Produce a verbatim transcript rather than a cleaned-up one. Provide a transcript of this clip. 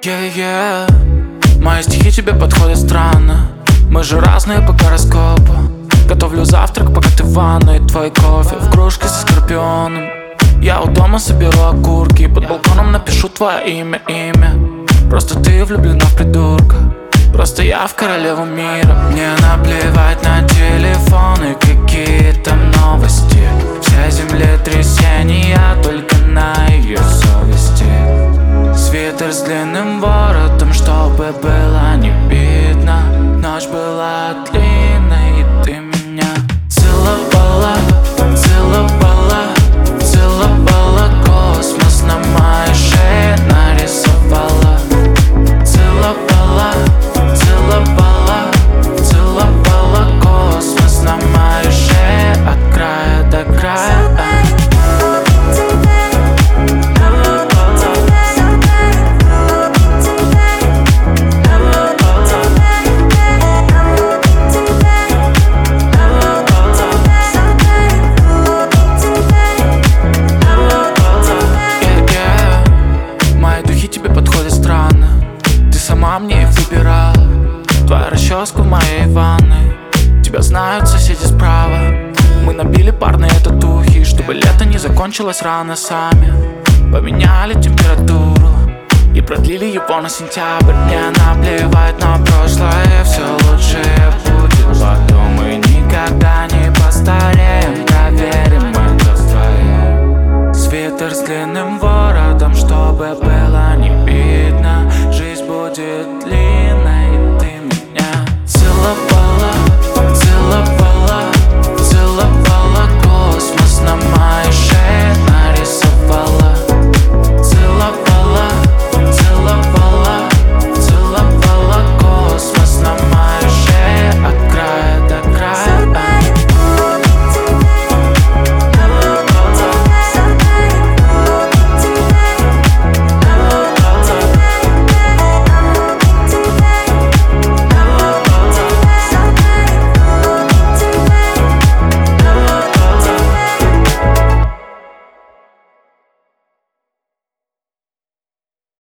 Yeah, yeah. Мои стихи тебе подходят странно. Мы же разные по гороскопу. Готовлю завтрак, пока ты в ванной. Твой кофе в кружке со скорпионом. Я у дома соберу окурки. Под балконом напишу твое имя, имя. Просто ты влюблена в придурка. Просто я в королеву мира. Мне наплевать на телефоны, какие-то новости. Вся землетрясения только на ее совести. Свитер с длинным воротом, чтобы было не видно. Ночь была длинной, и ты меня целовала, целовала, целовала. Космос на моей шее нарисовала. Целовала, целовала, целовала. Космос на моей шее от края до края. Сама мне их выбирала. Твоя расческа в моей ванной. Тебя знают соседи справа. Мы набили парные татухи, чтобы лето не закончилось рано сами. Поменяли температуру и продлили его на сентябрь. Мне наплевать на прошлое, все лучшее будет потом. Мы никогда не